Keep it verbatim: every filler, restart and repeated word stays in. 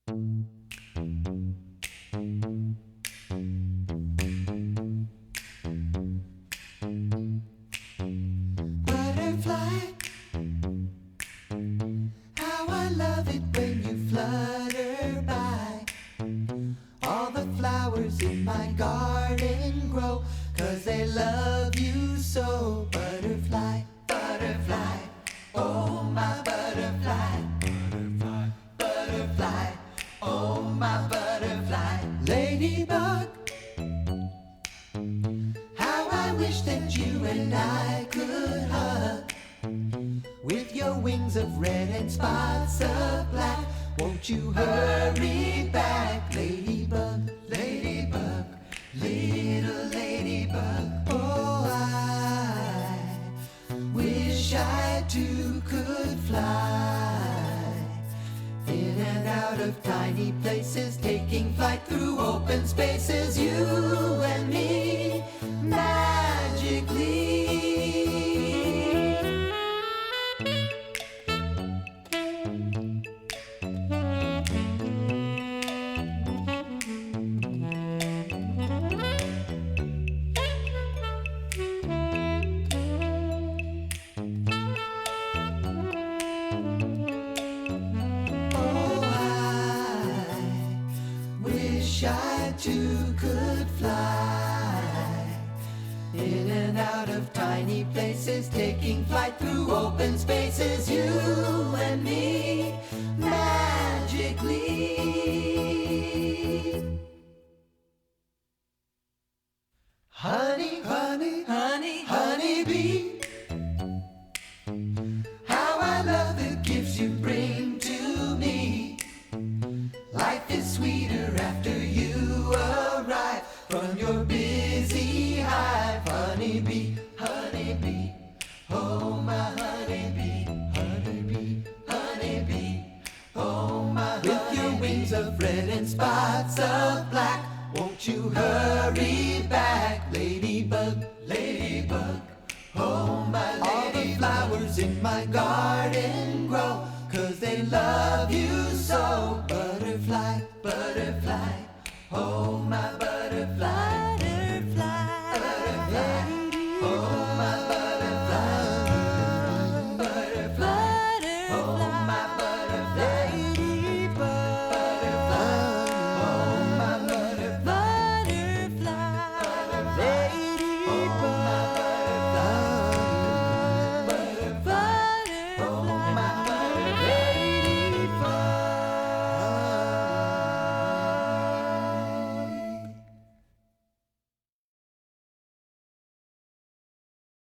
Butterfly, how I love it when you flutter by. All the flowers in my garden grow, 'cause they love you so. Butterfly, butterfly, oh my butterfly. Butterfly, butterfly, oh my butterfly. Ladybug, how I wish that you and I could hug. With your wings of red and spots of black, won't you hurry back? Ladybug, ladybug, little ladybug. Oh, I wish I too could fly in and out of tiny places, taking flight through open spaces. You and me, magically. I too could fly in and out of tiny places, taking flight through open spaces. You and me, magically. Honey, honey, honey, honeybee, how I love the gifts you bring to me. Life is sweeter after you arrive from your busy hive. Honeybee, honeybee, oh my honeybee. Honeybee, honeybee, oh my honeybee. With your wings of red and spots of black, won't you hurry back? Ladybug, ladybug, oh my ladybug. All the flowers in my garden grow, 'cause they love you